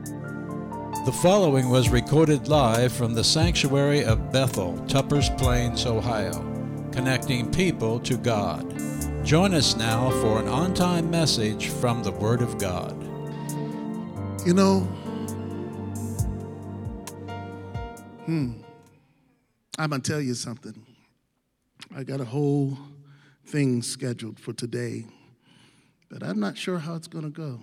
The following was recorded live from the Sanctuary of Bethel, Tuppers Plains, Ohio, connecting people to God. Join us now for an on-time message from the Word of God. You know, I'm going to tell you something. I got a whole thing scheduled for today, but I'm not sure how it's going to go.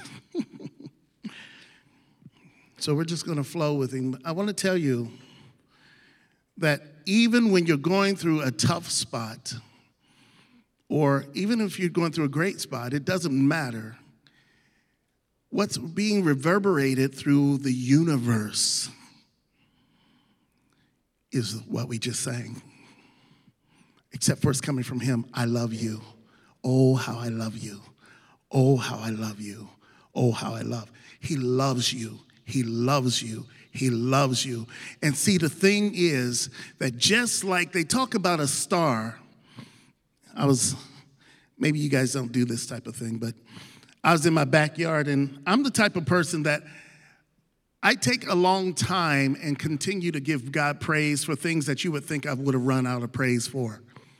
So we're just going to flow with him. I want to tell you that even when you're going through a tough spot, or even if you're going through a great spot, it doesn't matter. What's being reverberated through the universe is what we just sang. Except for it's coming from him. I love you. Oh, how I love you. Oh, how I love you. Oh, how I love. He loves you. He loves you. He loves you. And see, the thing is that just like they talk about a star, maybe you guys don't do this type of thing, but I was in my backyard, and I'm the type of person that I take a long time and continue to give God praise for things that you would think I would have run out of praise for.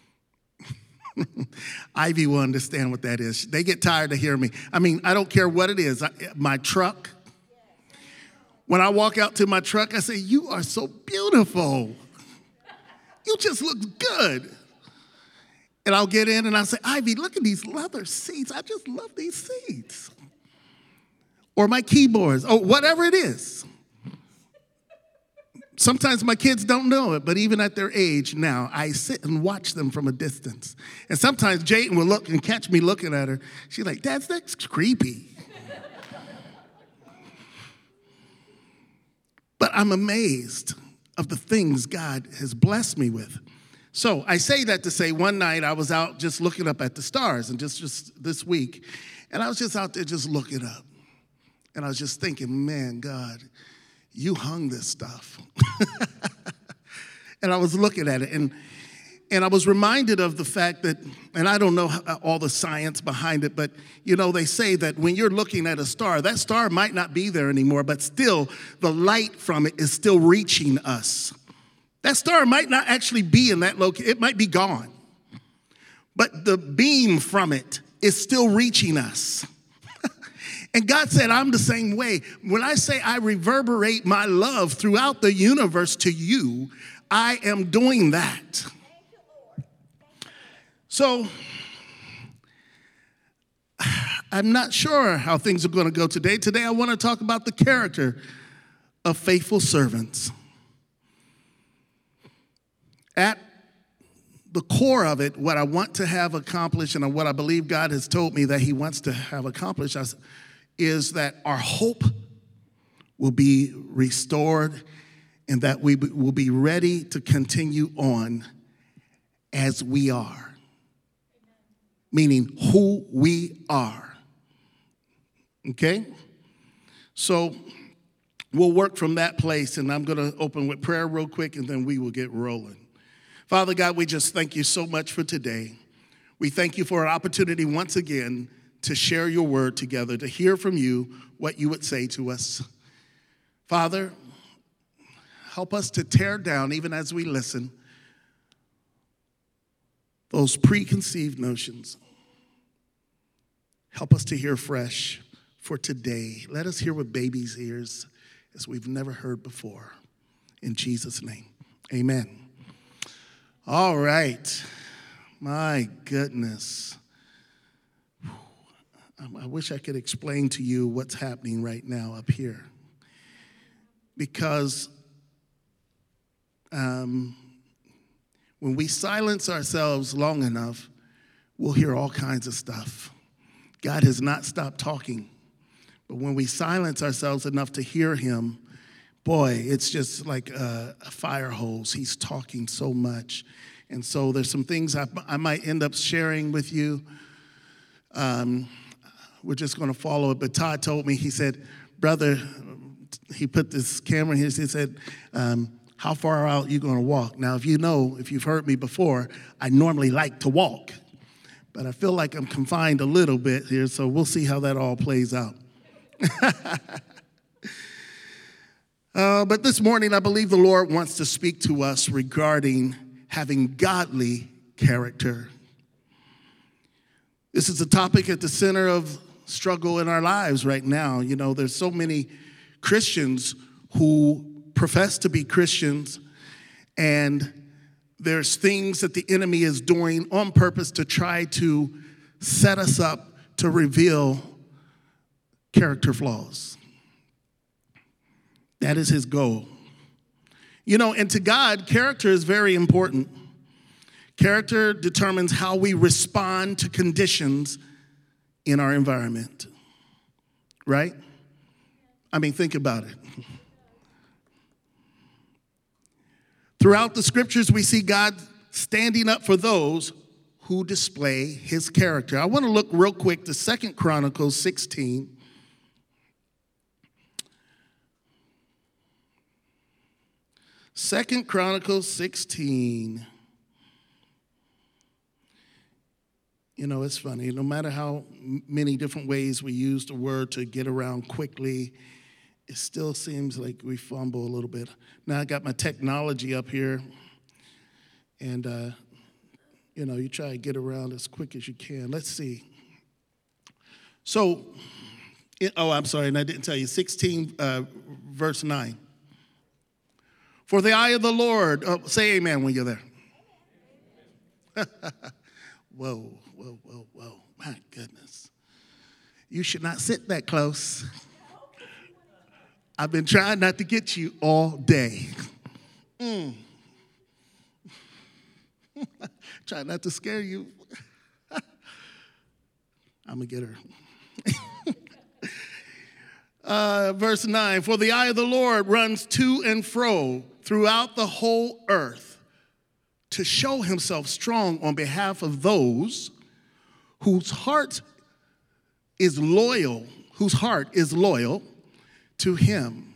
Ivy will understand what that is. They get tired of hearing me. I mean, I don't care what it is. My truck. When I walk out to my truck, I say, "You are so beautiful. You just look good." And I'll get in and I'll say, "Ivy, look at these leather seats. I just love these seats." Or my keyboards, or whatever it is. Sometimes my kids don't know it, but even at their age now, I sit and watch them from a distance. And sometimes Jayden will look and catch me looking at her. She's like, "That's creepy." But I'm amazed of the things God has blessed me with. So I say that to say one night I was out just looking up at the stars, and just this week, and I was just out there just looking up. And I was just thinking, man, God, you hung this stuff. And I was looking at it, and I was reminded of the fact that, and I don't know all the science behind it, but you know, they say that when you're looking at a star, that star might not be there anymore, but still the light from it is still reaching us. That star might not actually be in that location. It might be gone. But the beam from it is still reaching us. And God said, I'm the same way. When I say I reverberate my love throughout the universe to you, I am doing that. So I'm not sure how things are going to go today. Today I want to talk about the character of faithful servants. At the core of it, what I want to have accomplished and what I believe God has told me that he wants to have accomplished is that our hope will be restored and that we will be ready to continue on as we are. Meaning who we are. Okay? So we'll work from that place, and I'm going to open with prayer real quick, and then we will get rolling. Father God, we just thank you so much for today. We thank you for an opportunity once again to share your word together, to hear from you what you would say to us. Father, help us to tear down, even as we listen, those preconceived notions. Help us to hear fresh for today. Let us hear with babies' ears as we've never heard before. In Jesus' name, amen. All right. My goodness. I wish I could explain to you what's happening right now up here. Because when we silence ourselves long enough, we'll hear all kinds of stuff. God has not stopped talking. But when we silence ourselves enough to hear him, boy, it's just like a fire hose. He's talking so much. And so there's some things I might end up sharing with you. We're just going to follow it. But Todd told me, he said, brother, he put this camera here. He said, how far out are you going to walk? Now, if you've heard me before, I normally like to walk. But I feel like I'm confined a little bit here, so we'll see how that all plays out. But this morning, I believe the Lord wants to speak to us regarding having godly character. This is a topic at the center of struggle in our lives right now. You know, there's so many Christians who profess to be Christians, and there's things that the enemy is doing on purpose to try to set us up to reveal character flaws. That is his goal. You know, and to God, character is very important. Character determines how we respond to conditions in our environment, right? I mean, think about it. Throughout the scriptures, we see God standing up for those who display his character. I want to look real quick to 2 Chronicles 16. Second Chronicles 16. You know, it's funny. No matter how many different ways we use the word to get around quickly, it still seems like we fumble a little bit. Now I got my technology up here, and, you know, you try to get around as quick as you can. Let's see. So, I'm sorry, and I didn't tell you, 16, verse 9. For the eye of the Lord, say amen when you're there. Whoa, whoa, whoa, whoa, my goodness. You should not sit that close. I've been trying not to get you all day. Try not to scare you. I'm going to get her. Verse 9, for the eye of the Lord runs to and fro throughout the whole earth to show himself strong on behalf of those whose heart is loyal to him.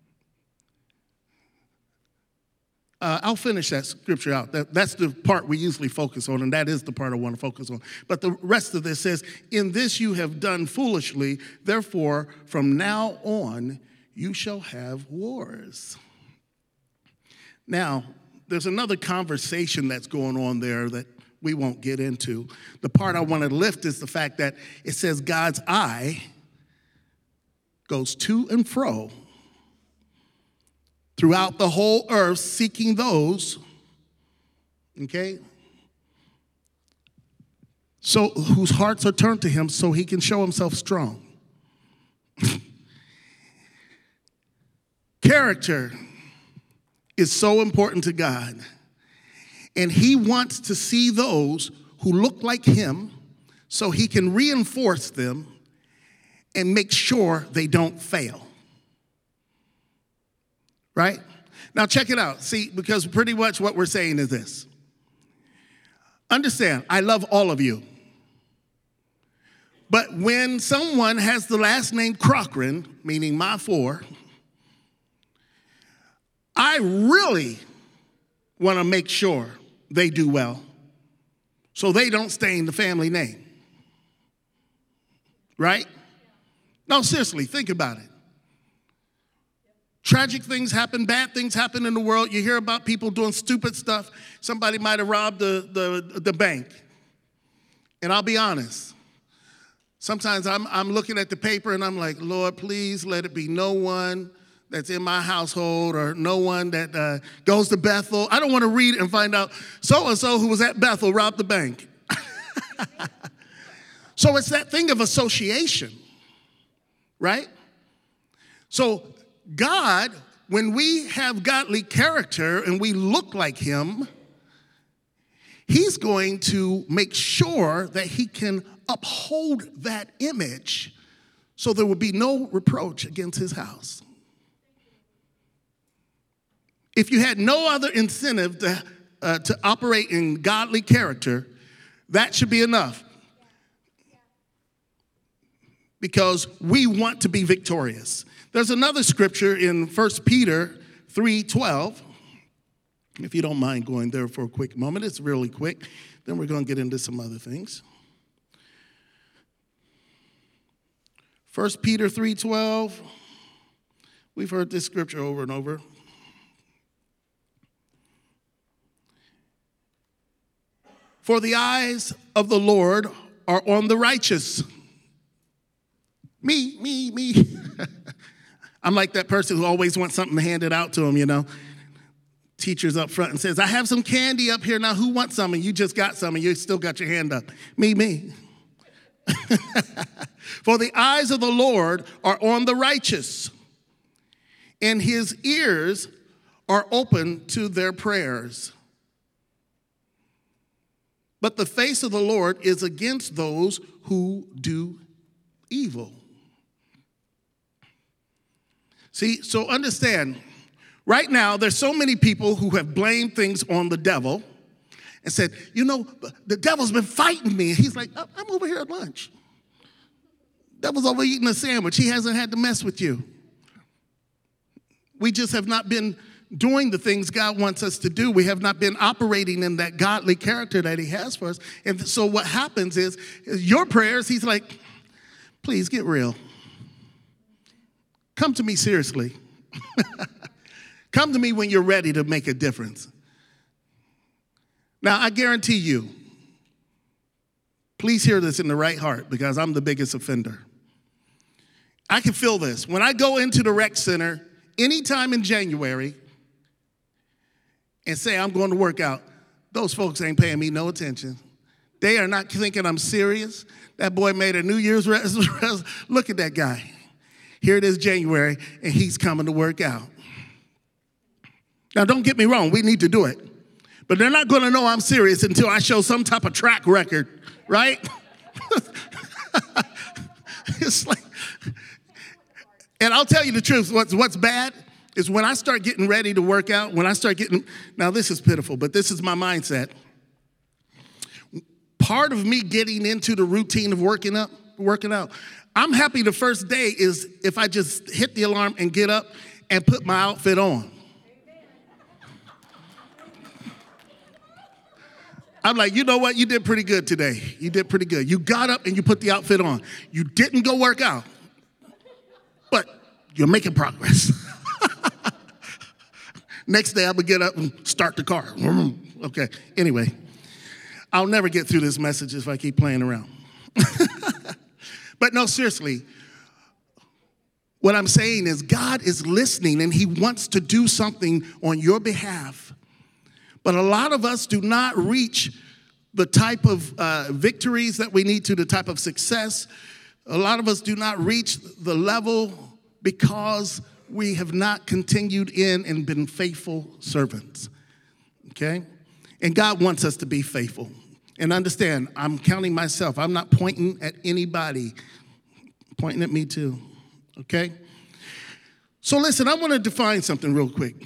I'll finish that scripture out. That's the part we usually focus on, and that is the part I want to focus on. But the rest of this says, in this you have done foolishly, therefore from now on you shall have wars. Now, there's another conversation that's going on there that we won't get into. The part I want to lift is the fact that it says God's eye goes to and fro throughout the whole earth, seeking those, okay, so whose hearts are turned to him so he can show himself strong. Character is so important to God, and he wants to see those who look like him so he can reinforce them and make sure they don't fail. Right? Now check it out. See, because pretty much what we're saying is this. Understand, I love all of you. But when someone has the last name Cochran, meaning my four, I really want to make sure they do well so they don't stain the family name. Right? No, seriously, think about it. Tragic things happen, bad things happen in the world. You hear about people doing stupid stuff. Somebody might have robbed the bank. And I'll be honest. Sometimes I'm looking at the paper and I'm like, Lord, please let it be no one that's in my household or no one that goes to Bethel. I don't want to read and find out so-and-so who was at Bethel robbed the bank. So it's that thing of association, right? So God, when we have godly character and we look like him, he's going to make sure that he can uphold that image so there will be no reproach against his house. If you had no other incentive to operate in godly character, that should be enough. Because we want to be victorious. There's another scripture in 1 Peter 3:12. If you don't mind going there for a quick moment, it's really quick. Then we're going to get into some other things. 1 Peter 3:12. We've heard this scripture over and over. For the eyes of the Lord are on the righteous. Me. I'm like that person who always wants something handed out to them, you know. Teachers up front and says, I have some candy up here now. Who wants some? And you just got some and you still got your hand up. Me. For the eyes of the Lord are on the righteous, and his ears are open to their prayers. But the face of the Lord is against those who do evil. See, so understand, right now there's so many people who have blamed things on the devil and said, you know, the devil's been fighting me. He's like, I'm over here at lunch. Devil's over eating a sandwich. He hasn't had to mess with you. We just have not been doing the things God wants us to do. We have not been operating in that godly character that he has for us. And so what happens is your prayers, he's like, please get real. Come to me seriously. Come to me when you're ready to make a difference. Now, I guarantee you, please hear this in the right heart because I'm the biggest offender. I can feel this. When I go into the rec center anytime in January and say I'm going to work out, those folks ain't paying me no attention. They are not thinking I'm serious. That boy made a New Year's resolution. Look at that guy. Here it is January, and he's coming to work out. Now, don't get me wrong. We need to do it. But they're not going to know I'm serious until I show some type of track record, right? It's like, and I'll tell you the truth. What's bad is when I start getting ready to work out, now this is pitiful, but this is my mindset. Part of me getting into the routine of working out, I'm happy the first day is if I just hit the alarm and get up and put my outfit on. I'm like, you know what? You did pretty good today. You did pretty good. You got up and you put the outfit on. You didn't go work out, but you're making progress. Next day, I'm going to get up and start the car. Okay, anyway, I'll never get through this message if I keep playing around. But no, seriously, what I'm saying is God is listening and he wants to do something on your behalf. But a lot of us do not reach the type of victories that we need to, the type of success. A lot of us do not reach the level because we have not continued in and been faithful servants, okay? And God wants us to be faithful. And understand, I'm counting myself. I'm not pointing at anybody, I'm pointing at me too, okay? So listen, I want to define something real quick.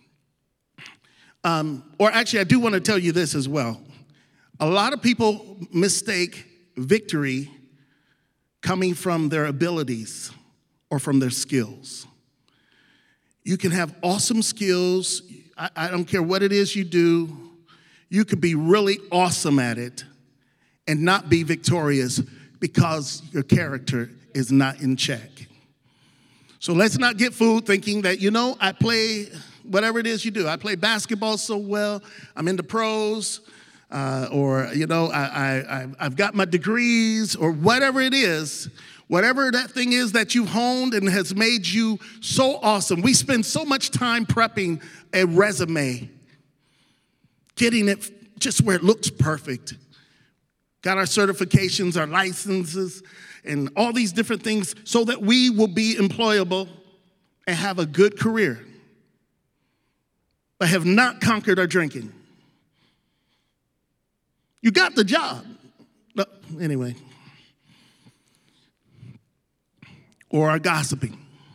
Or actually, I do want to tell you this as well. A lot of people mistake victory coming from their abilities or from their skills. You can have awesome skills. I don't care what it is you do. You could be really awesome at it and not be victorious because your character is not in check. So let's not get fooled thinking that, I play whatever it is you do. I play basketball so well. I'm in the pros. I've got my degrees or whatever it is. Whatever that thing is that you've honed and has made you so awesome. We spend so much time prepping a resume, getting it just where it looks perfect. Got our certifications, our licenses, and all these different things so that we will be employable and have a good career, but have not conquered our drinking. You got the job. No, anyway. Or our gossiping.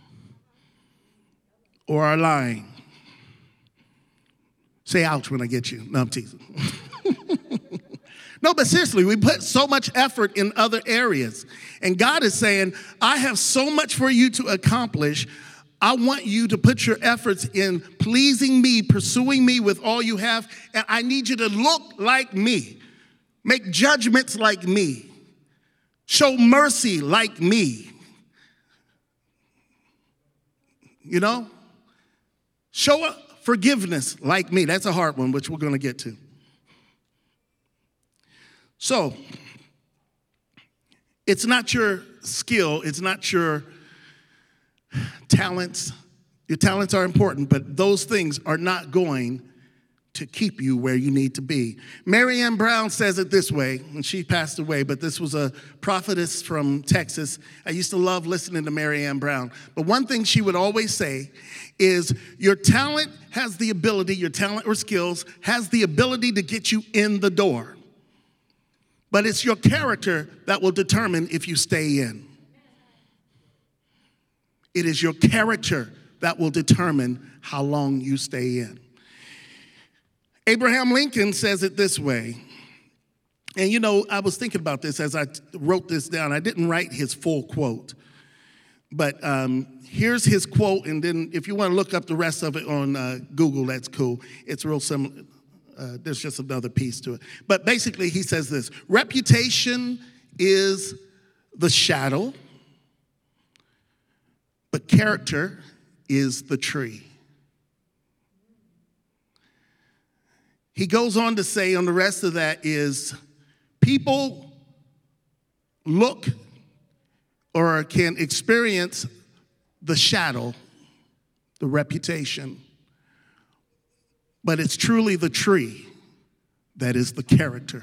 Or our lying. Say ouch when I get you. No, I'm teasing. No, but seriously, we put so much effort in other areas. And God is saying, I have so much for you to accomplish. I want you to put your efforts in pleasing me, pursuing me with all you have. And I need you to look like me. Make judgments like me. Show mercy like me. you know? Show forgiveness like me. That's a hard one, which we're going to get to. So, it's not your skill, it's not your talents. Your talents are important, but those things are not going to keep you where you need to be. Marianne Brown says it this way, and she passed away, but this was a prophetess from Texas. I used to love listening to Marianne Brown. But one thing she would always say is your talent has the ability, your talent or skills has the ability to get you in the door. But it's your character that will determine if you stay in. It is your character that will determine how long you stay in. Abraham Lincoln says it this way. And you know, I was thinking about this as I wrote this down. I didn't write his full quote. But here's his quote, and then if you want to look up the rest of it on Google, that's cool. It's real similar. There's just another piece to it. But basically, he says this: reputation is the shadow, but character is the tree. He goes on to say on the rest of that is people look or can experience the shadow, the reputation, but it's truly the tree that is the character.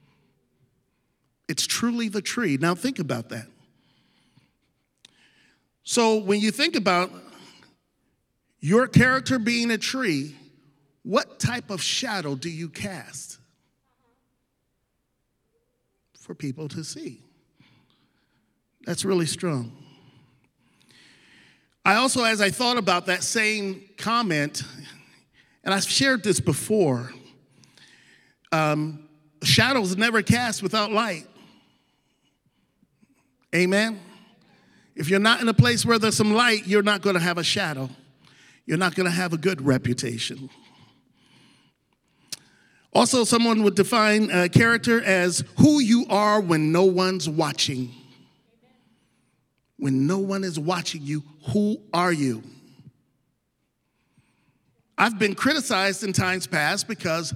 It's truly the tree. Now think about that. So when you think about your character being a tree, what type of shadow do you cast for people to see? That's really strong. I also, as I thought about that same comment, and I've shared this before, shadows never cast without light. Amen? If you're not in a place where there's some light, you're not going to have a shadow. You're not going to have a good reputation. Also, someone would define character as who you are when no one's watching. When no one is watching you, who are you? I've been criticized in times past because,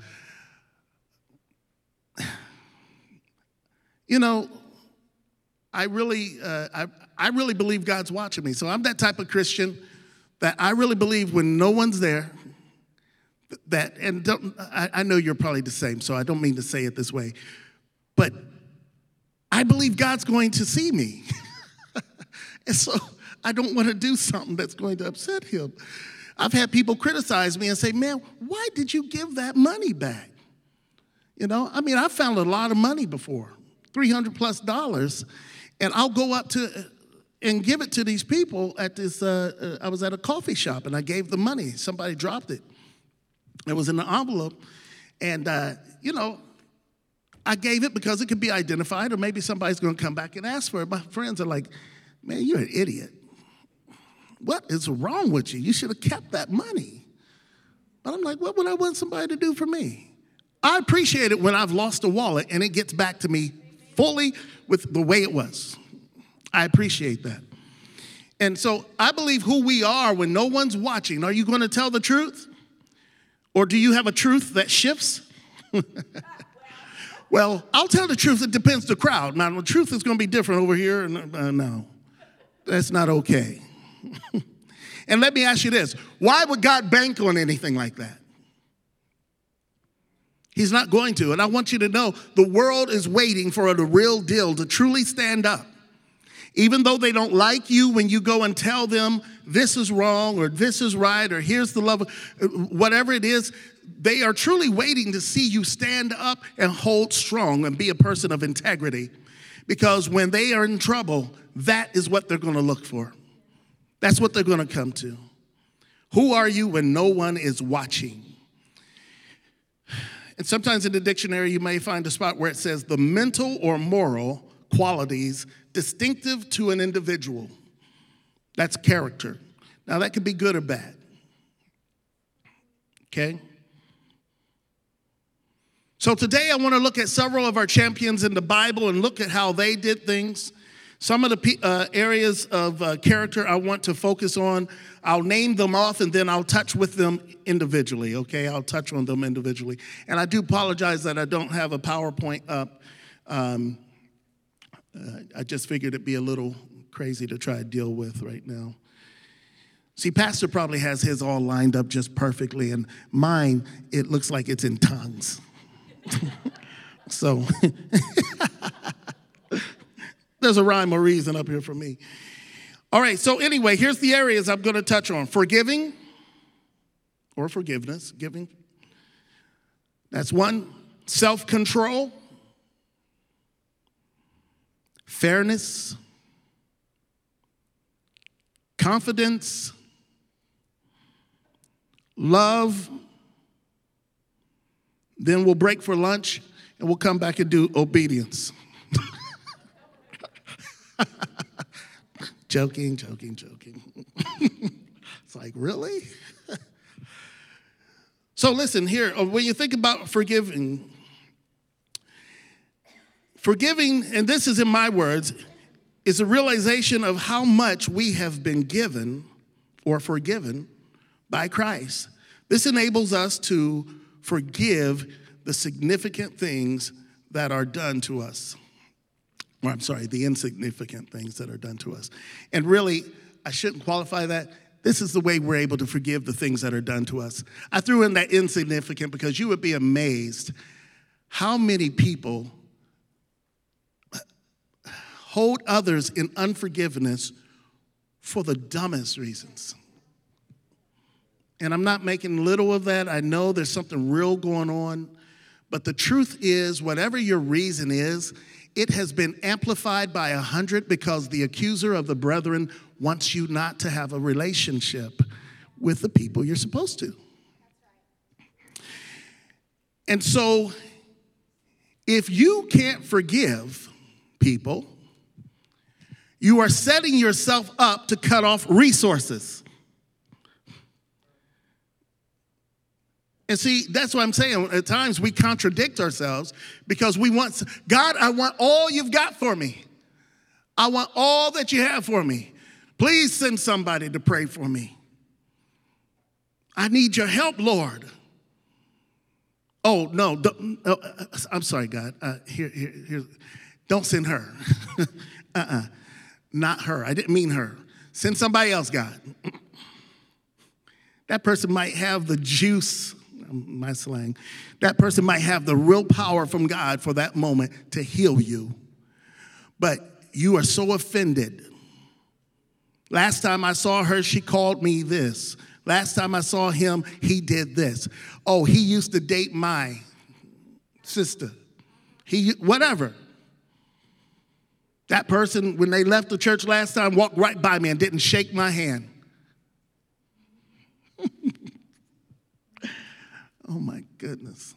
you know, I really believe God's watching me. So I'm that type of Christian that I really believe when no one's there, that, and I know you're probably the same, so I don't mean to say it this way, but I believe God's going to see me. And so I don't want to do something that's going to upset him. I've had people criticize me and say, man, why did you give that money back? You know, I mean, I found a lot of money before, $300+, and I'll go up to and give it to these people at this, I was at a coffee shop and I gave the money. Somebody dropped it. It was in an envelope. And, you know, I gave it because it could be identified or maybe somebody's going to come back and ask for it. My friends are like, man, you're an idiot. What is wrong with you? You should have kept that money. But I'm like, what would I want somebody to do for me? I appreciate it when I've lost a wallet and it gets back to me fully with the way it was. I appreciate that. And so I believe who we are when no one's watching. Are you going to tell the truth? Or do you have a truth that shifts? Well, I'll tell the truth. It depends the crowd. Now, the truth is going to be different over here. No, that's not okay. And let me ask you this. Why would God bank on anything like that? He's not going to. And I want you to know the world is waiting for the real deal to truly stand up. Even though they don't like you when you go and tell them this is wrong or this is right or here's the love, whatever it is, they are truly waiting to see you stand up and hold strong and be a person of integrity. Because when they are in trouble, that is what they're going to look for. That's what they're going to come to. Who are you when no one is watching? And sometimes in the dictionary, you may find a spot where it says the mental or moral qualities distinctive to an individual. That's character. Now, that could be good or bad. Okay? So today I want to look at several of our champions in the Bible and look at how they did things. Some of the areas of character I want to focus on, I'll name them off and then I'll touch with them individually, okay? I'll touch on them individually. And I do apologize that I don't have a PowerPoint up. I just figured it'd be a little crazy to try to deal with right now. See, Pastor probably has his all lined up just perfectly, and mine, it looks like it's in tongues. So... There's a rhyme or reason up here for me. All right, so anyway, here's the areas I'm going to touch on. Forgiving or forgiveness, giving. That's one. Self-control. Fairness. Confidence. Love. Then we'll break for lunch and we'll come back and do obedience. Joking. It's like, really? So listen here, when you think about forgiving, and this is in my words, is a realization of how much we have been given or forgiven by Christ. This enables us to forgive the significant things that are done to us. Or I'm sorry, the insignificant things that are done to us. And really, I shouldn't qualify that. This is the way we're able to forgive the things that are done to us. I threw in that insignificant because you would be amazed how many people hold others in unforgiveness for the dumbest reasons. And I'm not making little of that. I know there's something real going on. But the truth is, whatever your reason is, it has been amplified by 100 because the accuser of the brethren wants you not to have a relationship with the people you're supposed to. And so, if you can't forgive people, you are setting yourself up to cut off resources. And see, that's what I'm saying. At times we contradict ourselves because we want, God, I want all you've got for me. I want all that you have for me. Please send somebody to pray for me. I need your help, Lord. Oh, no, I'm sorry, God. Here. Don't send her. Not her. I didn't mean her. Send somebody else, God. That person might have the juice, my slang. That person might have the real power from God for that moment to heal you. But you are so offended. Last time I saw her, she called me this. Last time I saw him, he did this. Oh, he used to date my sister. Whatever. That person, when they left the church last time, walked right by me and didn't shake my hand. Oh, my goodness.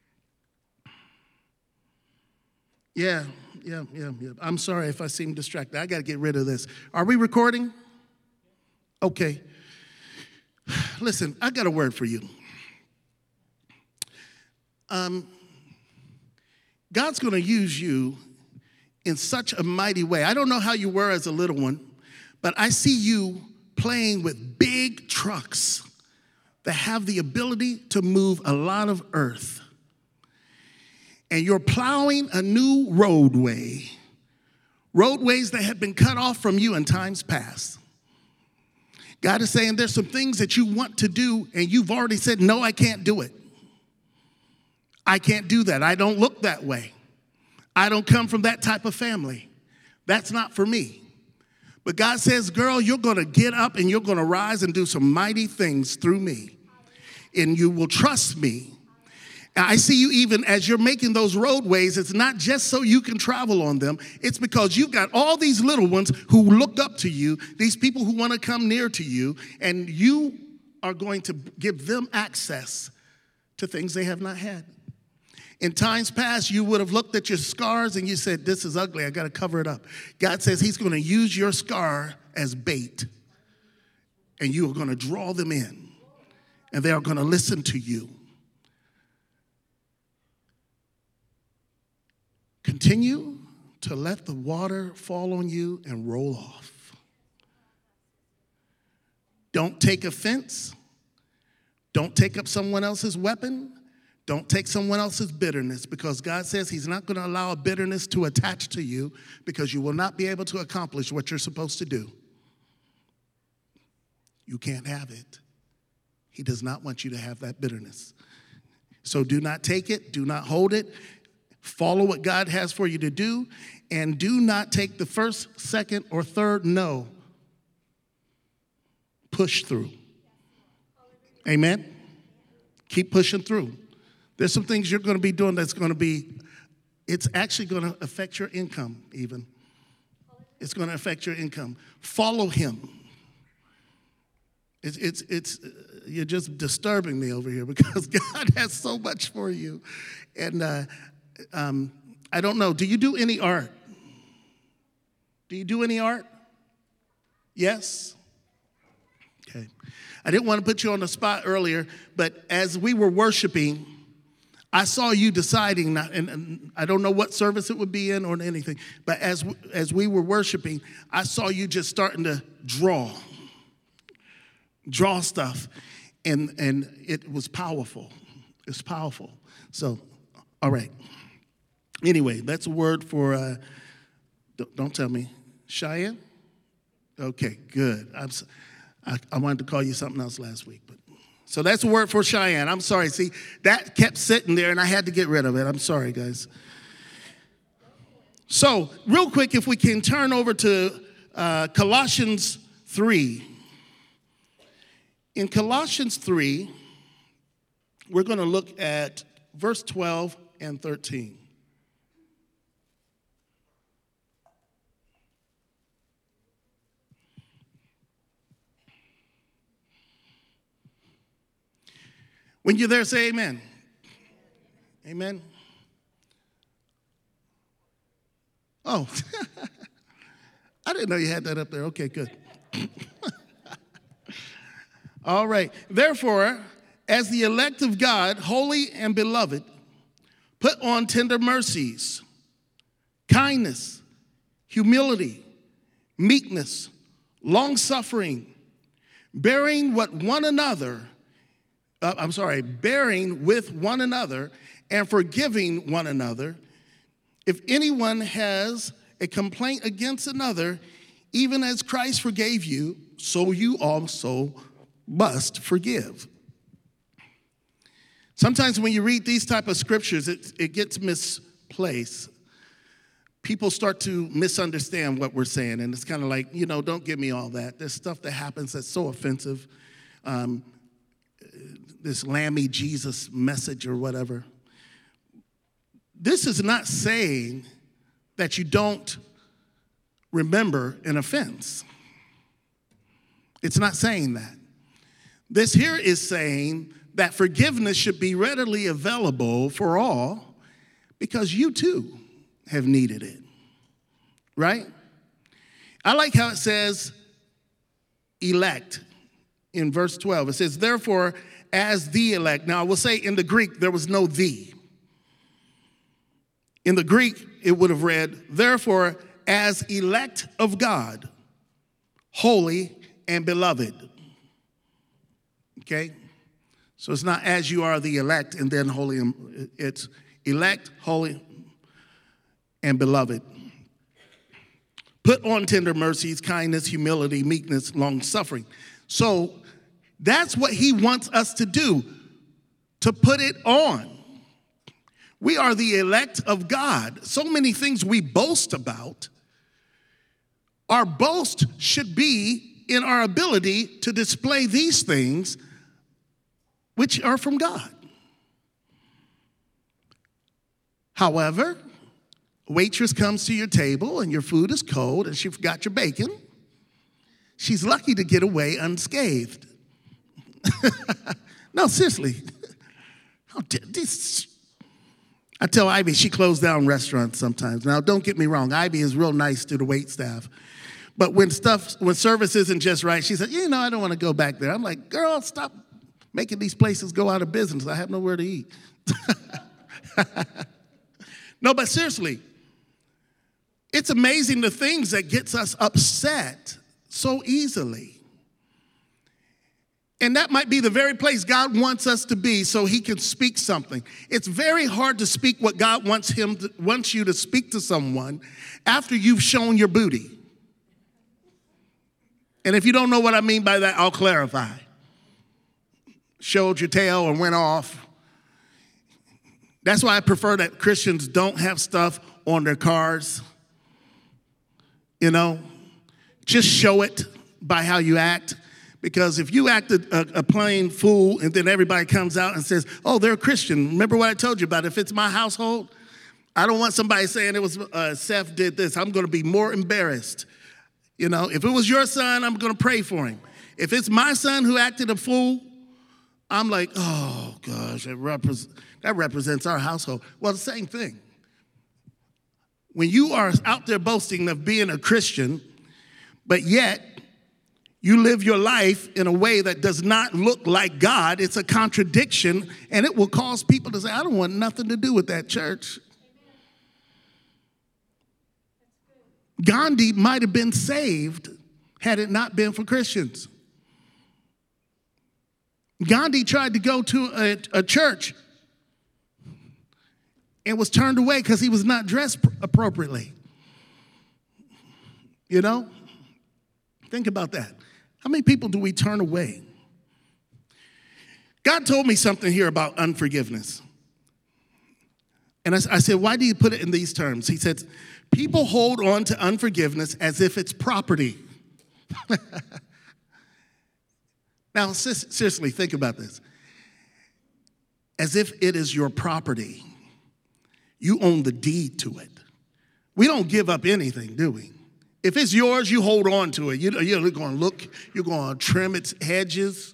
Yeah. I'm sorry if I seem distracted. I got to get rid of this. Are we recording? Okay. Listen, I got a word for you. God's going to use you in such a mighty way. I don't know how you were as a little one, but I see you playing with big trucks that have the ability to move a lot of earth. And you're plowing a new roadways that have been cut off from you in times past. God is saying there's some things that you want to do, and you've already said, no, I can't do it. I can't do that. I don't look that way. I don't come from that type of family. That's not for me. But God says, girl, you're going to get up and you're going to rise and do some mighty things through me. And you will trust me. I see you even as you're making those roadways, it's not just so you can travel on them. It's because you've got all these little ones who look up to you, these people who want to come near to you, and you are going to give them access to things they have not had. In times past, you would have looked at your scars and you said, this is ugly, I got to cover it up. God says he's going to use your scar as bait, and you are going to draw them in. And they are going to listen to you. Continue to let the water fall on you and roll off. Don't take offense. Don't take up someone else's weapon. Don't take someone else's bitterness, because God says he's not going to allow a bitterness to attach to you, because you will not be able to accomplish what you're supposed to do. You can't have it. He does not want you to have that bitterness. So do not take it. Do not hold it. Follow what God has for you to do, and do not take the first, second, or third no. Push through. Amen? Keep pushing through. There's some things you're going to be doing that's going to be, it's actually going to affect your income even. It's going to affect your income. Follow him. You're just disturbing me over here, because God has so much for you. And I don't know, do you do any art? Do you do any art? Yes? Okay. I didn't want to put you on the spot earlier, but as we were worshiping, I saw you deciding, not, and I don't know what service it would be in or anything, but as we were worshiping, I saw you just starting to draw stuff, and it was powerful. It's powerful. So, all right. Anyway, that's a word for, don't tell me, Cheyenne? Okay, good. I wanted to call you something else last week, but so that's a word for Cheyenne. I'm sorry. See, that kept sitting there, and I had to get rid of it. I'm sorry, guys. So, real quick, if we can turn over to Colossians 3. In Colossians 3, we're going to look at verse 12 and 13. When you're there, say amen. Amen. Oh, I didn't know you had that up there. Okay, good. All right. Therefore, as the elect of God, holy and beloved, put on tender mercies, kindness, humility, meekness, long-suffering, bearing with one another, and forgiving one another. If anyone has a complaint against another, even as Christ forgave you, so you also must forgive. Sometimes when you read these type of scriptures, it gets misplaced. People start to misunderstand what we're saying, and it's kind of like, don't give me all that. There's stuff that happens that's so offensive. This Lammy Jesus message or whatever. This is not saying that you don't remember an offense. It's not saying that. This here is saying that forgiveness should be readily available for all, because you too have needed it, right? I like how it says elect in verse 12. It says, therefore, as the elect. Now, I will say in the Greek, there was no the. In the Greek, it would have read, therefore, as elect of God, holy and beloved. Okay? So it's not as you are the elect and then holy. It's elect, holy, and beloved. Put on tender mercies, kindness, humility, meekness, long-suffering. So that's what he wants us to do, to put it on. We are the elect of God. So many things we boast about. Our boast should be in our ability to display these things which are from God. However, a waitress comes to your table and your food is cold and she forgot your bacon. She's lucky to get away unscathed. No, seriously. I tell Ivy she closed down restaurants sometimes. Now, don't get me wrong. Ivy is real nice to the wait staff. But when service isn't just right, she said, I don't want to go back there. I'm like, girl, stop making these places go out of business. I have nowhere to eat. No, but seriously, It's amazing the things that gets us upset so easily. And that might be the very place God wants us to be so he can speak something. It's very hard to speak what God wants you to speak to someone after you've shown your booty. And if you don't know what I mean by that, I'll clarify. Showed your tail and went off. That's why I prefer that Christians don't have stuff on their cars. You know, just show it by how you act. Because if you act a plain fool and then everybody comes out and says, oh, they're a Christian. Remember what I told you about if it's my household? I don't want somebody saying it was Seth did this. I'm going to be more embarrassed. You know, if it was your son, I'm going to pray for him. If it's my son who acted a fool, I'm like, oh, gosh, that represents our household. Well, the same thing. When you are out there boasting of being a Christian, but yet you live your life in a way that does not look like God, it's a contradiction, and it will cause people to say, I don't want nothing to do with that church. Gandhi might have been saved had it not been for Christians. Gandhi tried to go to a church and was turned away because he was not dressed appropriately. You know? Think about that. How many people do we turn away? God told me something here about unforgiveness. And I said, why do you put it in these terms? He said, people hold on to unforgiveness as if it's property. Now, seriously, think about this. As if it is your property. You own the deed to it. We don't give up anything, do we? If it's yours, you hold on to it. You're going to look, you're going to trim its hedges.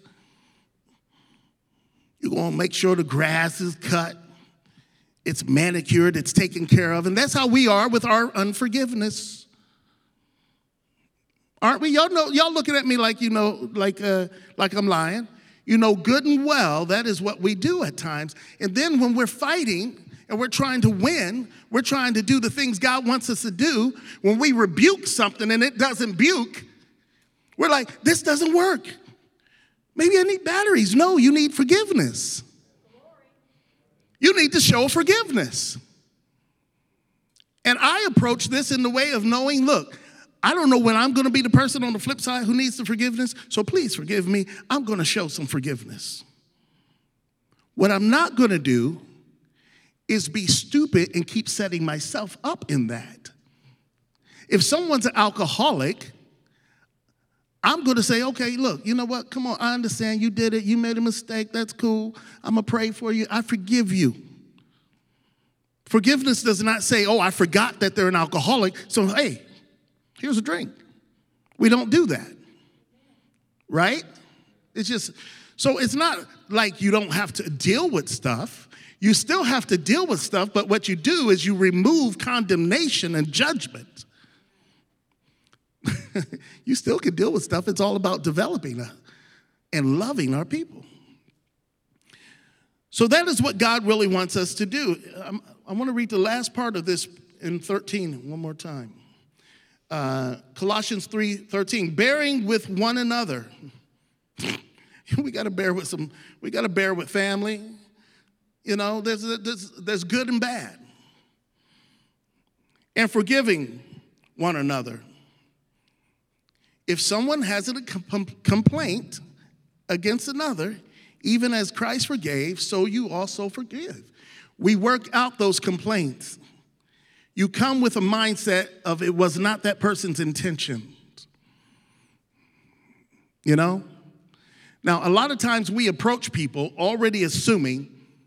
You're going to make sure the grass is cut. It's manicured, it's taken care of. And that's how we are with our unforgiveness. Aren't we? Y'all looking at me like, you know, like I'm lying. You know good and well that is what we do at times. And then when we're fighting and we're trying to win, we're trying to do the things God wants us to do. When we rebuke something and it doesn't buke, we're like, this doesn't work. Maybe I need batteries. No, you need forgiveness. You need to show forgiveness. And I approach this in the way of knowing, look, I don't know when I'm going to be the person on the flip side who needs the forgiveness, so please forgive me. I'm going to show some forgiveness. What I'm not going to do is be stupid and keep setting myself up in that. If someone's an alcoholic, I'm going to say, okay, look, you know what? Come on, I understand you did it. You made a mistake. That's cool. I'm going to pray for you. I forgive you. Forgiveness does not say, oh, I forgot that they're an alcoholic, so hey, here's a drink. We don't do that, right? It's just, so it's not like you don't have to deal with stuff. You still have to deal with stuff, but what you do is you remove condemnation and judgment. You still can deal with stuff. It's all about developing and loving our people. So that is what God really wants us to do. I want to read the last part of this in 13 one more time. Colossians 3:13, bearing with one another. We got to bear with family. You know, there's good and bad. And forgiving one another. If someone has a complaint against another, even as Christ forgave, so you also forgive. We work out those complaints. You come with a mindset of it was not that person's intention. You know? Now, a lot of times we approach people already assuming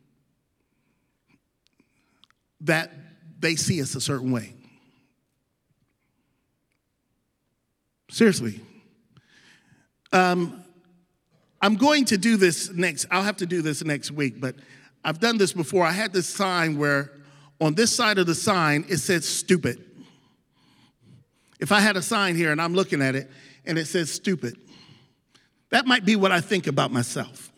that they see us a certain way. Seriously. I'm going to do this I'll have to do this next week, but I've done this before. I had this sign where on this side of the sign, it says stupid. If I had a sign here and I'm looking at it and it says stupid, that might be what I think about myself.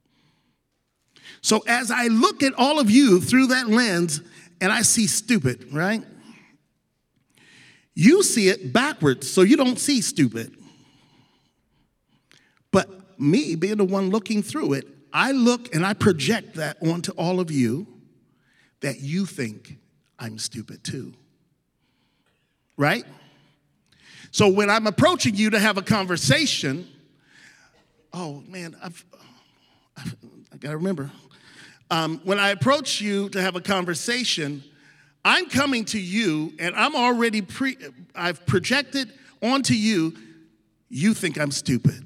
So as I look at all of you through that lens and I see stupid, right? You see it backwards, so you don't see stupid. But me, being the one looking through it, I look and I project that onto all of you, that you think I'm stupid too. Right? So when I'm approaching you to have a conversation, oh man, I gotta remember. When I approach you to have a conversation, I'm coming to you and I'm already I've projected onto you, you think I'm stupid.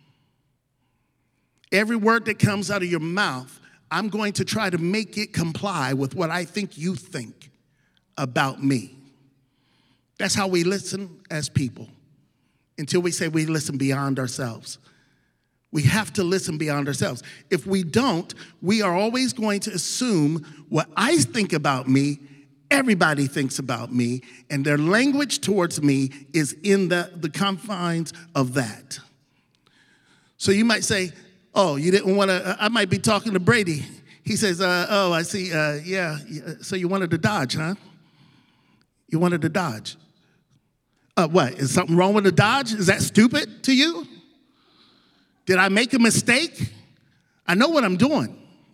Every word that comes out of your mouth, I'm going to try to make it comply with what I think you think about me. That's how we listen as people, until we say we listen beyond ourselves. We have to listen beyond ourselves. If we don't, we are always going to assume what I think about me, everybody thinks about me, and their language towards me is in the confines of that. So you might say, oh, you didn't want to, I might be talking to Brady. He says, oh, I see, yeah, so you wanted to dodge, huh? You wanted to dodge. What, is something wrong with the dodge? Is that stupid to you? Did I make a mistake? I know what I'm doing.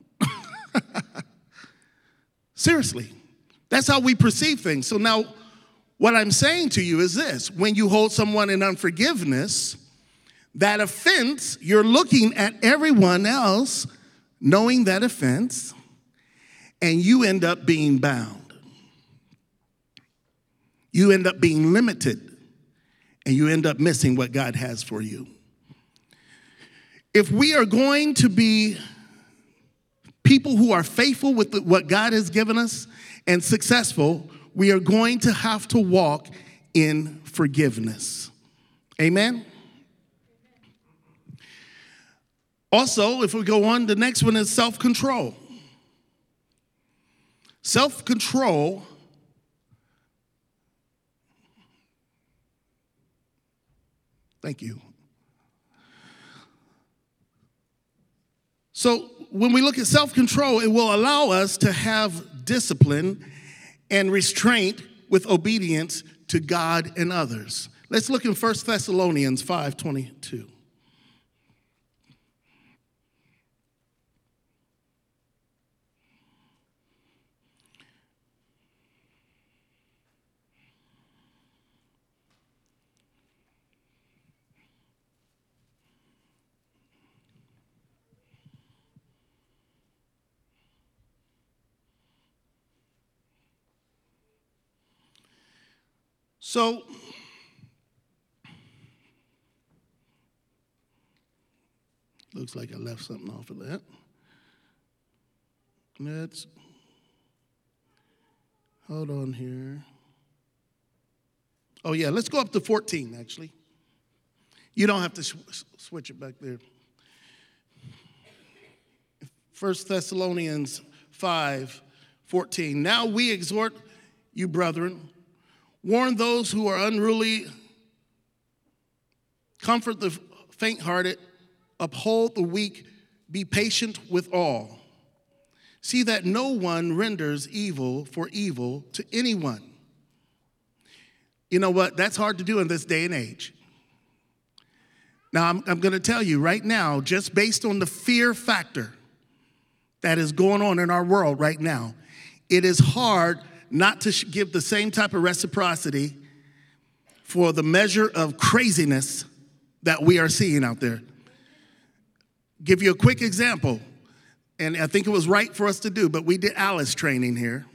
Seriously, that's how we perceive things. So now what I'm saying to you is this: when you hold someone in unforgiveness, that offense, you're looking at everyone else knowing that offense, and you end up being bound. You end up being limited, and you end up missing what God has for you. If we are going to be people who are faithful with what God has given us and successful, we are going to have to walk in forgiveness. Amen? Also, if we go on, the next one is self-control. Self-control thank you. So when we look at self-control, it will allow us to have discipline and restraint with obedience to God and others. Let's look in 1 Thessalonians 5:22. So, looks like I left something off of that. Let's, hold on here. Oh yeah, let's go up to 14 actually. You don't have to switch it back there. 1 Thessalonians 5:14. Now we exhort you, brethren, warn those who are unruly, comfort the faint-hearted, uphold the weak, be patient with all. See that no one renders evil for evil to anyone. You know what? That's hard to do in this day and age. Now, I'm going to tell you right now, just based on the fear factor that is going on in our world right now, it is hard not to give the same type of reciprocity for the measure of craziness that we are seeing out there. Give you a quick example, and I think it was right for us to do, but we did Alice training here.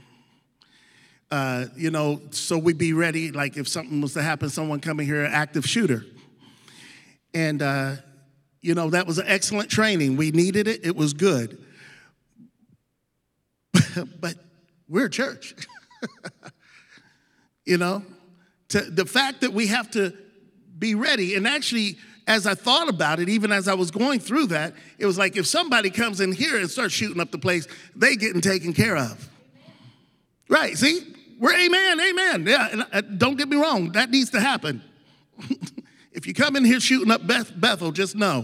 So we'd be ready, like if something was to happen, someone coming here, an active shooter. And, that was an excellent training. We needed it. It was good. But we're a church. The fact that we have to be ready. And actually, as I thought about it, even as I was going through that, it was like if somebody comes in here and starts shooting up the place, they getting taken care of. Right, see? We're amen. Yeah, and don't get me wrong, that needs to happen. If you come in here shooting up Bethel, just know.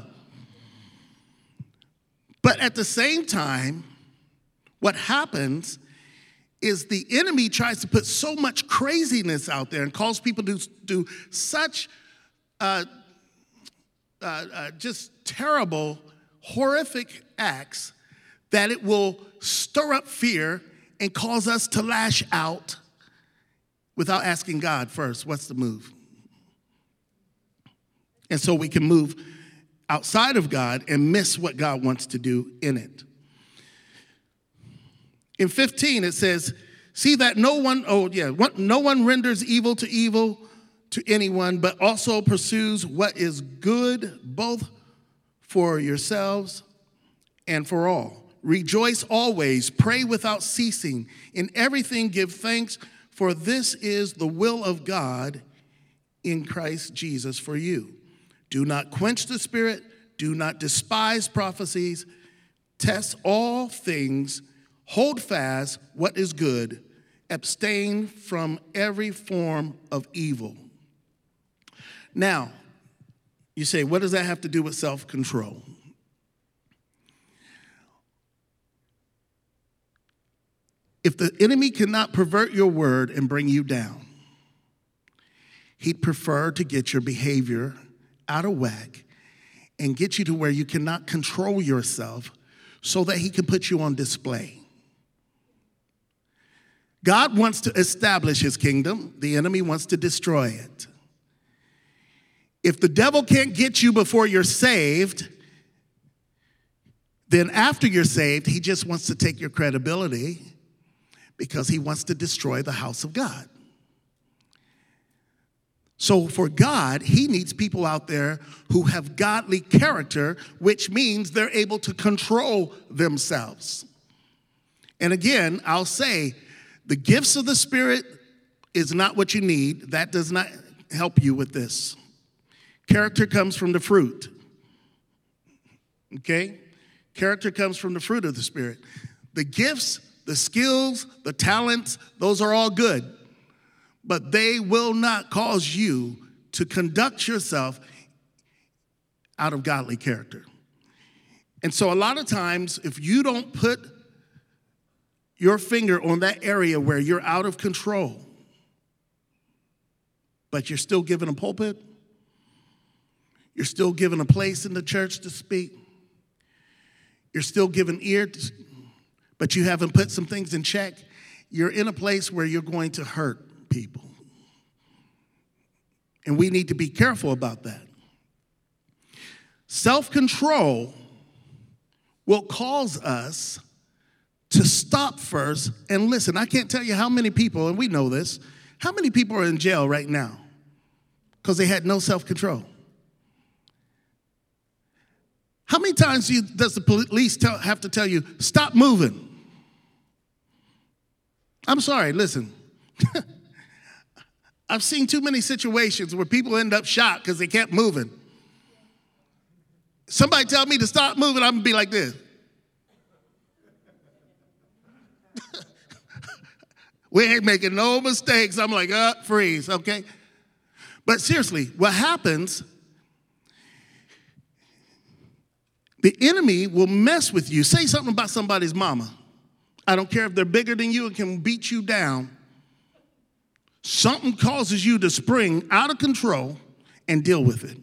But at the same time, what happens is the enemy tries to put so much craziness out there and cause people to do such just terrible, horrific acts that it will stir up fear and cause us to lash out without asking God first, what's the move? And so we can move outside of God and miss what God wants to do in it. In 15, it says, see that no one renders evil to anyone, but also pursues what is good, both for yourselves and for all. Rejoice always, pray without ceasing. In everything give thanks, for this is the will of God in Christ Jesus for you. Do not quench the spirit, do not despise prophecies, test all things, hold fast what is good, abstain from every form of evil. Now, you say, what does that have to do with self-control? If the enemy cannot pervert your word and bring you down, he'd prefer to get your behavior out of whack and get you to where you cannot control yourself so that he can put you on display. God wants to establish his kingdom. The enemy wants to destroy it. If the devil can't get you before you're saved, then after you're saved, he just wants to take your credibility because he wants to destroy the house of God. So for God, he needs people out there who have godly character, which means they're able to control themselves. And again, I'll say, the gifts of the Spirit is not what you need. That does not help you with this. Character comes from the fruit. Okay? Character comes from the fruit of the Spirit. The gifts, the skills, the talents, those are all good. But they will not cause you to conduct yourself out of godly character. And so a lot of times, if you don't put your finger on that area where you're out of control, but you're still given a pulpit, you're still given a place in the church to speak, you're still given ear, but you haven't put some things in check, you're in a place where you're going to hurt people. And we need to be careful about that. Self-control will cause us to stop first and listen. I can't tell you how many people, and we know this, how many people are in jail right now because they had no self-control? How many times does the police have to tell you, stop moving? I'm sorry, listen. I've seen too many situations where people end up shot because they kept moving. Somebody tell me to stop moving, I'm going to be like this. We ain't making no mistakes. I'm like, freeze, okay? But seriously, what happens, the enemy will mess with you. Say something about somebody's mama. I don't care if they're bigger than you and can beat you down. Something causes you to spring out of control and deal with it.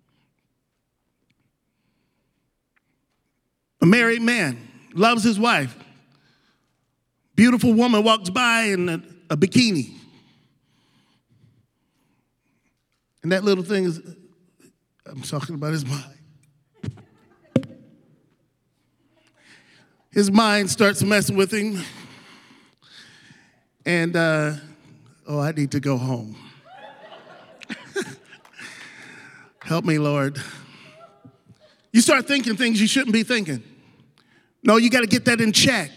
A married man loves his wife. Beautiful woman walks by in a bikini. And that little thing is, I'm talking about his mind. His mind starts messing with him. And, I need to go home. Help me, Lord. You start thinking things you shouldn't be thinking. No, you got to get that in check.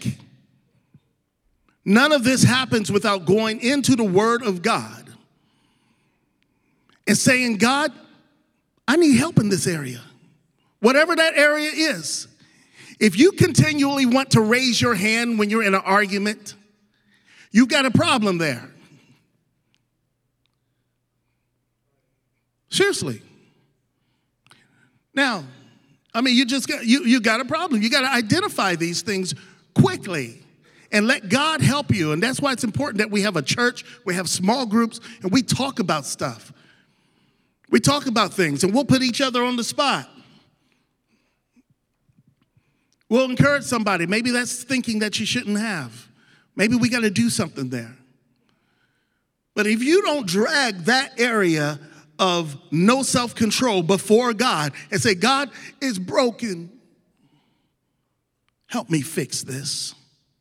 None of this happens without going into the Word of God and saying, God, I need help in this area. Whatever that area is. If you continually want to raise your hand when you're in an argument, you've got a problem there. Seriously. Now, you got a problem. You got to identify these things quickly And let God help you. And that's why it's important that we have a church, we have small groups, and we talk about stuff. We talk about things, and we'll put each other on the spot. We'll encourage somebody. Maybe that's thinking that you shouldn't have. Maybe we got to do something there. But if you don't drag that area of no self-control before God and say, God is broken, help me fix this.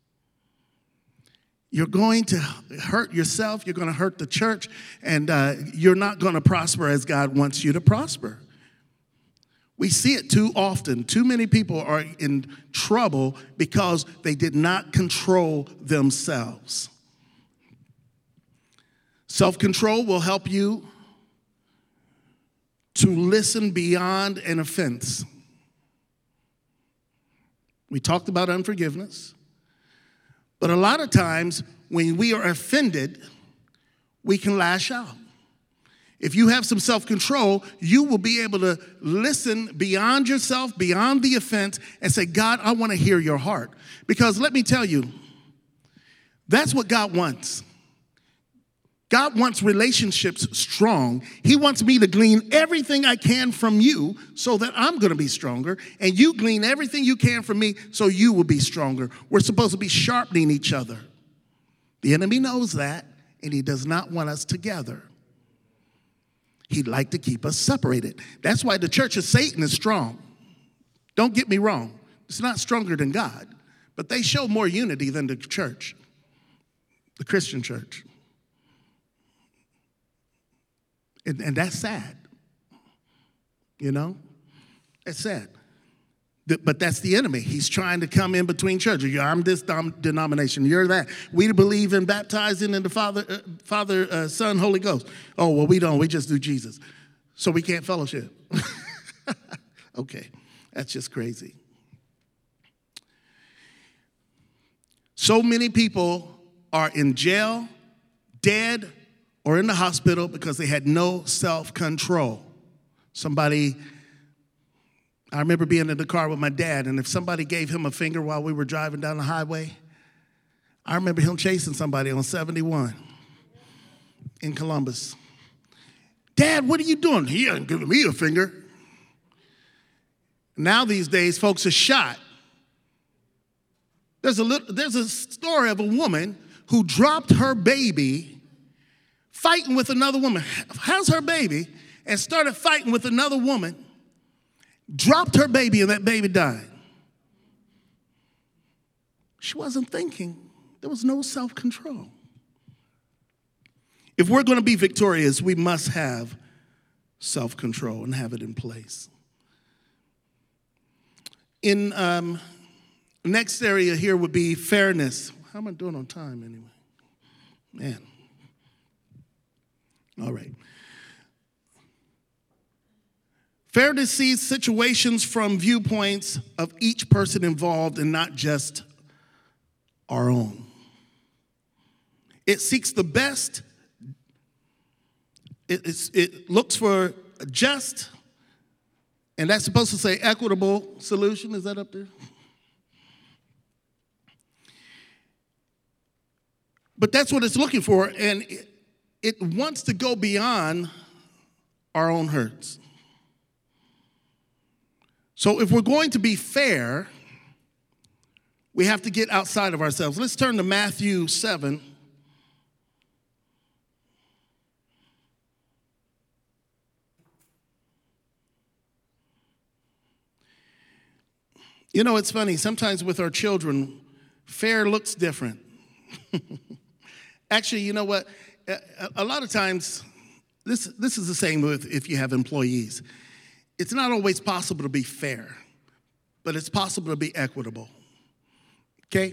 You're going to hurt yourself, you're going to hurt the church, and you're not going to prosper as God wants you to prosper. We see it too often. Too many people are in trouble because they did not control themselves. Self-control will help you to listen beyond an offense. We talked about unforgiveness. But a lot of times when we are offended, we can lash out. If you have some self-control, you will be able to listen beyond yourself, beyond the offense, and say, God, I want to hear your heart. Because let me tell you, that's what God wants. God wants relationships strong. He wants me to glean everything I can from you so that I'm going to be stronger. And you glean everything you can from me so you will be stronger. We're supposed to be sharpening each other. The enemy knows that, and he does not want us together. He'd like to keep us separated. That's why the church of Satan is strong. Don't get me wrong. It's not stronger than God, but they show more unity than the church, the Christian church. And that's sad, you know? It's sad. But that's the enemy. He's trying to come in between churches. I'm this denomination. You're that. We believe in baptizing in the Father, Son, Holy Ghost. Oh, well, we don't. We just do Jesus. So we can't fellowship. Okay, that's just crazy. So many people are in jail, dead, or in the hospital because they had no self-control. I remember being in the car with my dad, and if somebody gave him a finger while we were driving down the highway, I remember him chasing somebody on 71 in Columbus. Dad, what are you doing? He ain't giving me a finger. Now these days, folks are shot. There's a story of a woman who dropped her baby fighting with another woman, has her baby, and started fighting with another woman, dropped her baby, and that baby died. She wasn't thinking. There was no self-control. If we're going to be victorious, we must have self-control and have it in place. In next area here would be fairness. How am I doing on time anyway? Man. All right. Fairness sees situations from viewpoints of each person involved and not just our own. It seeks the best. It looks for a just, and that's supposed to say equitable solution. Is that up there? But that's what it's looking for, and it wants to go beyond our own hurts. So if we're going to be fair, we have to get outside of ourselves. Let's turn to Matthew 7. You know, it's funny. Sometimes with our children, fair looks different. Actually, you know what? A lot of times, this is the same with if you have employees. It's not always possible to be fair, but it's possible to be equitable. Okay?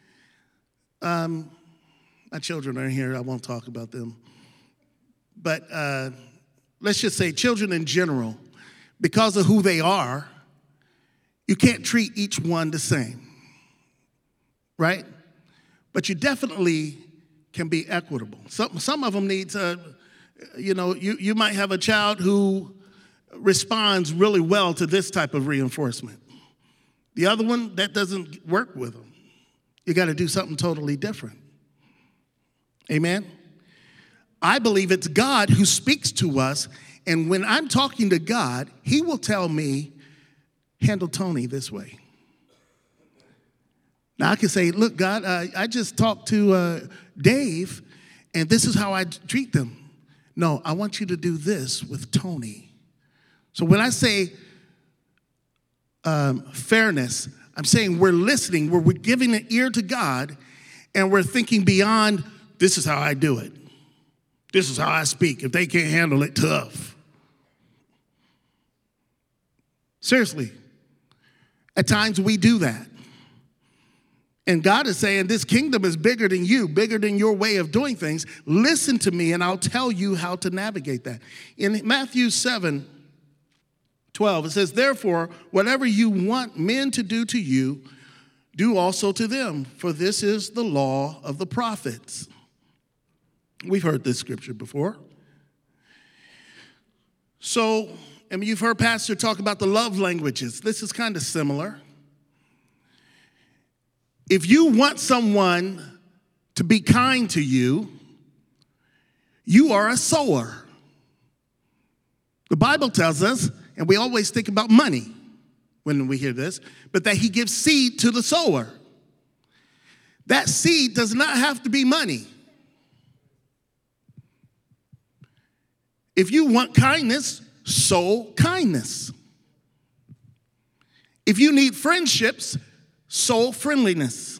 My children are here. I won't talk about them. But let's just say children in general, because of who they are, you can't treat each one the same, right? But you definitely can be equitable. Some of them need you might have a child who responds really well to this type of reinforcement. The other one, that doesn't work with them. You got to do something totally different. Amen? I believe it's God who speaks to us, and when I'm talking to God, he will tell me, handle Tony this way. Now, I can say, look, God, I just talked to Dave, and this is how I treat them. No, I want you to do this with Tony. So when I say fairness, I'm saying we're listening, we're giving an ear to God, and we're thinking beyond, this is how I do it. This is how I speak. If they can't handle it, tough. Seriously. At times we do that. And God is saying, this kingdom is bigger than you, bigger than your way of doing things. Listen to me, and I'll tell you how to navigate that. In Matthew 7:12, it says, therefore, whatever you want men to do to you, do also to them, for this is the law of the prophets. We've heard this scripture before. So, you've heard Pastor talk about the love languages. This is kind of similar. If you want someone to be kind to you, you are a sower. The Bible tells us, and we always think about money when we hear this, but that he gives seed to the sower. That seed does not have to be money. If you want kindness, sow kindness. If you need friendships, sow friendliness.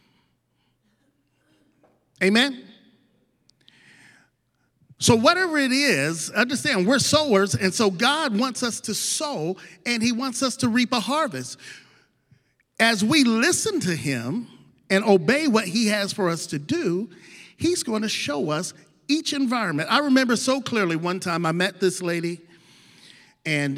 Amen? So whatever it is, understand, we're sowers, and so God wants us to sow, and he wants us to reap a harvest. As we listen to him and obey what he has for us to do, he's going to show us each environment. I remember so clearly one time I met this lady, and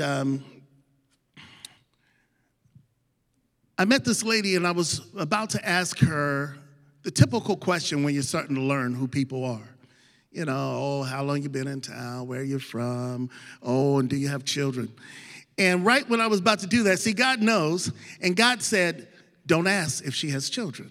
I was about to ask her the typical question when you're starting to learn who people are. You know, oh, how long you been in town, where you're from, oh, and do you have children? And right when I was about to do that, see, God knows, and God said, don't ask if she has children.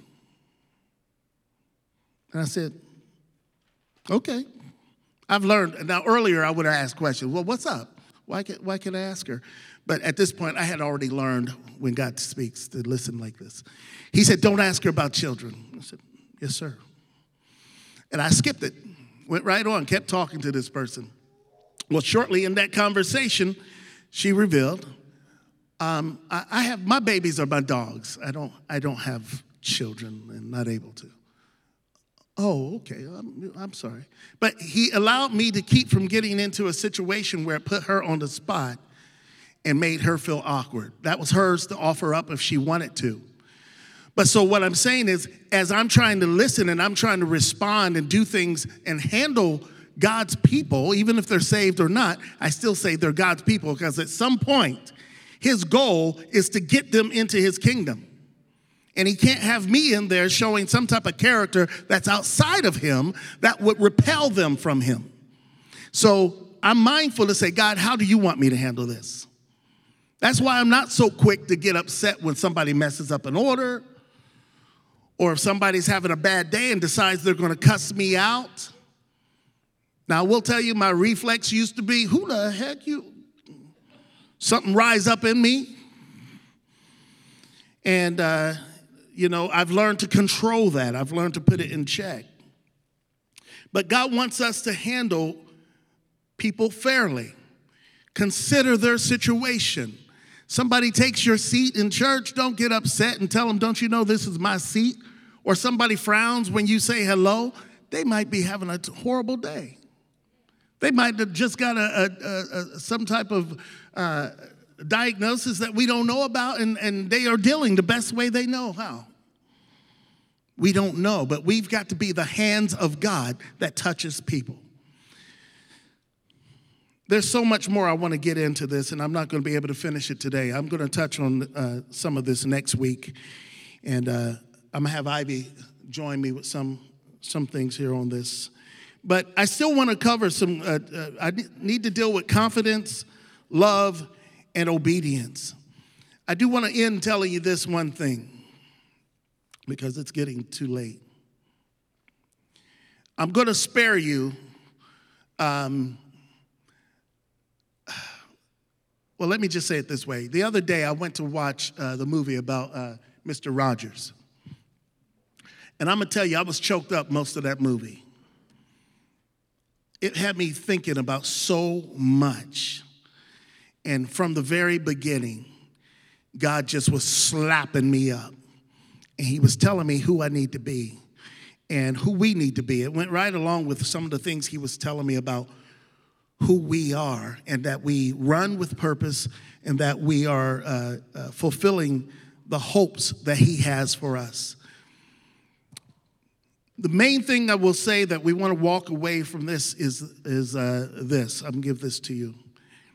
And I said, okay. I've learned. Now, earlier I would have asked questions. Well, what's up? Why can I ask her? But at this point, I had already learned when God speaks to listen like this. He said, don't ask her about children. I said, yes, sir. And I skipped it, went right on, kept talking to this person. Well, shortly in that conversation, she revealed, I have, my babies are my dogs. I don't have children and not able to. Oh, okay, I'm sorry. But he allowed me to keep from getting into a situation where it put her on the spot and made her feel awkward. That was hers to offer up if she wanted to. But so what I'm saying is, as I'm trying to listen and I'm trying to respond and do things and handle God's people, even if they're saved or not, I still say they're God's people, because at some point, his goal is to get them into his kingdom. And he can't have me in there showing some type of character that's outside of him that would repel them from him. So I'm mindful to say, God, how do you want me to handle this? That's why I'm not so quick to get upset when somebody messes up an order, or if somebody's having a bad day and decides they're going to cuss me out. Now, I will tell you, my reflex used to be, who the heck you? Something rise up in me. And, I've learned to control that. I've learned to put it in check. But God wants us to handle people fairly. Consider their situation. Somebody takes your seat in church, don't get upset and tell them, don't you know this is my seat? Or somebody frowns when you say hello, they might be having a horrible day. They might have just got some type of diagnosis that we don't know about, and they are dealing the best way they know how. We don't know, but we've got to be the hands of God that touches people. There's so much more I want to get into this, and I'm not going to be able to finish it today. I'm going to touch on some of this next week, and I'm going to have Ivy join me with some things here on this. But I still want to cover some, I need to deal with confidence, love, and obedience. I do want to end telling you this one thing. because it's getting too late. I'm going to spare you. Well, let me just say it this way. The other day, I went to watch the movie about Mr. Rogers. And I'm going to tell you, I was choked up most of that movie. It had me thinking about so much. And from the very beginning, God just was slapping me up. And he was telling me who I need to be and who we need to be. It went right along with some of the things he was telling me about who we are, and that we run with purpose, and that we are fulfilling the hopes that he has for us. The main thing I will say that we want to walk away from this is this. I'm going to give this to you.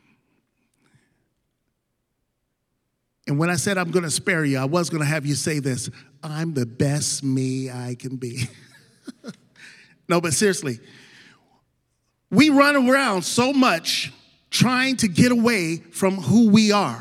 And when I said I'm going to spare you, I was going to have you say this: I'm the best me I can be. No, but seriously, we run around so much trying to get away from who we are.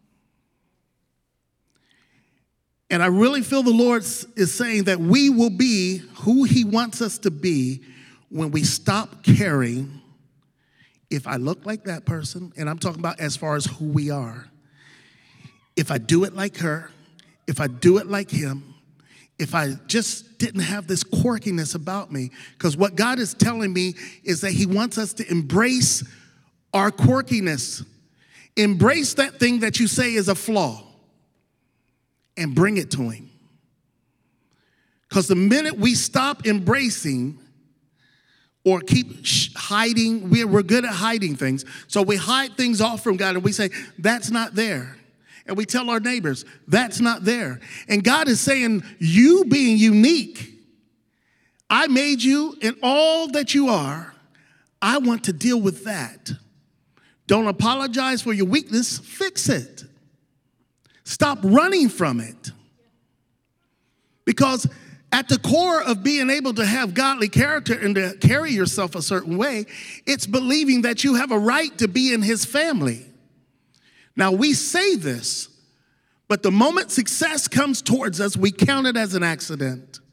And I really feel the Lord is saying that we will be who he wants us to be when we stop caring if I look like that person, and I'm talking about as far as who we are. If I do it like her, if I do it like him, if I just didn't have this quirkiness about me. Because what God is telling me is that he wants us to embrace our quirkiness. Embrace that thing that you say is a flaw and bring it to him. Because the minute we stop embracing or keep hiding, we're good at hiding things. So we hide things off from God and we say, that's not there. And we tell our neighbors, that's not there. And God is saying, you being unique, I made you in all that you are. I want to deal with that. Don't apologize for your weakness. Fix it. Stop running from it. Because at the core of being able to have godly character and to carry yourself a certain way, it's believing that you have a right to be in his family. Now, we say this, but the moment success comes towards us, we count it as an accident.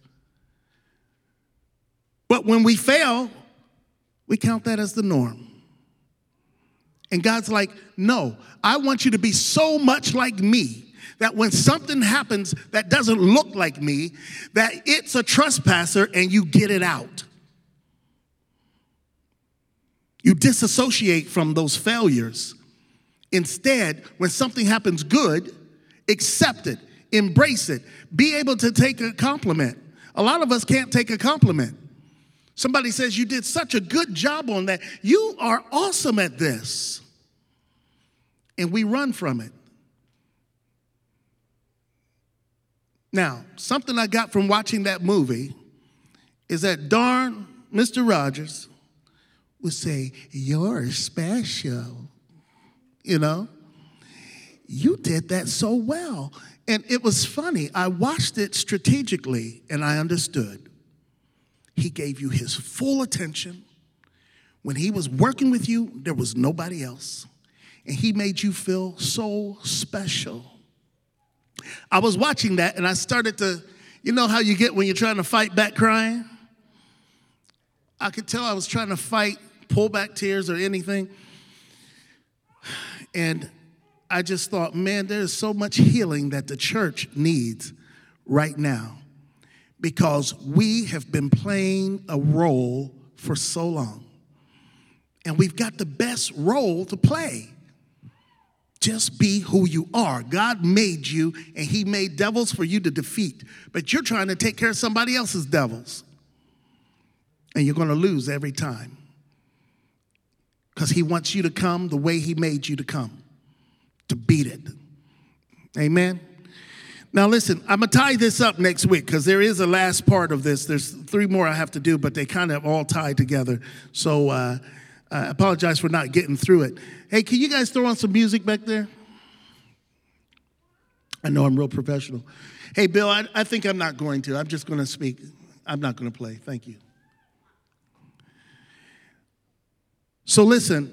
But when we fail, we count that as the norm. And God's like, no, I want you to be so much like me that when something happens that doesn't look like me, that it's a trespasser and you get it out. You disassociate from those failures. Instead, when something happens good, accept it, embrace it, be able to take a compliment. A lot of us can't take a compliment. Somebody says, you did such a good job on that. You are awesome at this. And we run from it. Now, something I got from watching that movie is that darn Mr. Rogers would say, you're special. You know, you did that so well. And it was funny. I watched it strategically and I understood. He gave you his full attention. When he was working with you, there was nobody else. And he made you feel so special. I was watching that and I started to, you know how you get when you're trying to fight back crying? I could tell I was trying to fight, pull back tears or anything. And I just thought, man, there's so much healing that the church needs right now because we have been playing a role for so long. And we've got the best role to play. Just be who you are. God made you, and he made devils for you to defeat. But you're trying to take care of somebody else's devils. And you're going to lose every time. Because he wants you to come the way he made you to come. To beat it. Amen? Now listen, I'm going to tie this up next week because there is a last part of this. There's 3 more I have to do, but they kind of all tie together. So I apologize for not getting through it. Hey, can you guys throw on some music back there? I know I'm real professional. Hey, Bill, I think I'm not going to. I'm just going to speak. I'm not going to play. Thank you. So listen.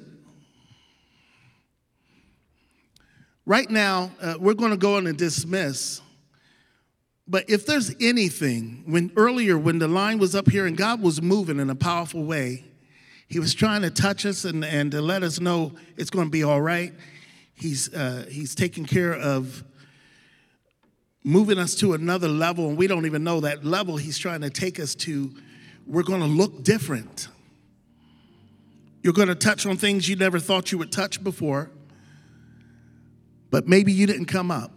Right now, we're going to go on and dismiss. But if there's anything, when the line was up here and God was moving in a powerful way, he was trying to touch us and to let us know it's going to be all right. He's taking care of moving us to another level, and we don't even know that level he's trying to take us to. We're going to look different. You're going to touch on things you never thought you would touch before, but maybe you didn't come up.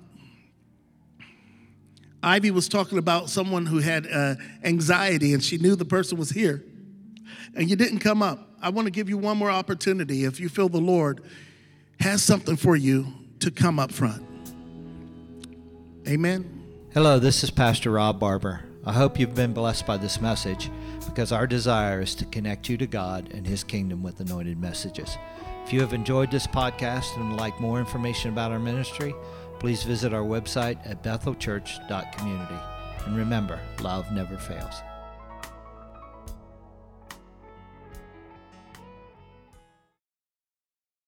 Ivy was talking about someone who had anxiety, and she knew the person was here, and you didn't come up. I want to give you one more opportunity. If you feel the Lord has something for you, to come up front. Amen. Hello, this is Pastor Rob Barber. I hope you've been blessed by this message, because our desire is to connect you to God and His kingdom with anointed messages. If you have enjoyed this podcast and would like more information about our ministry, please visit our website at bethelchurch.community. And remember, love never fails.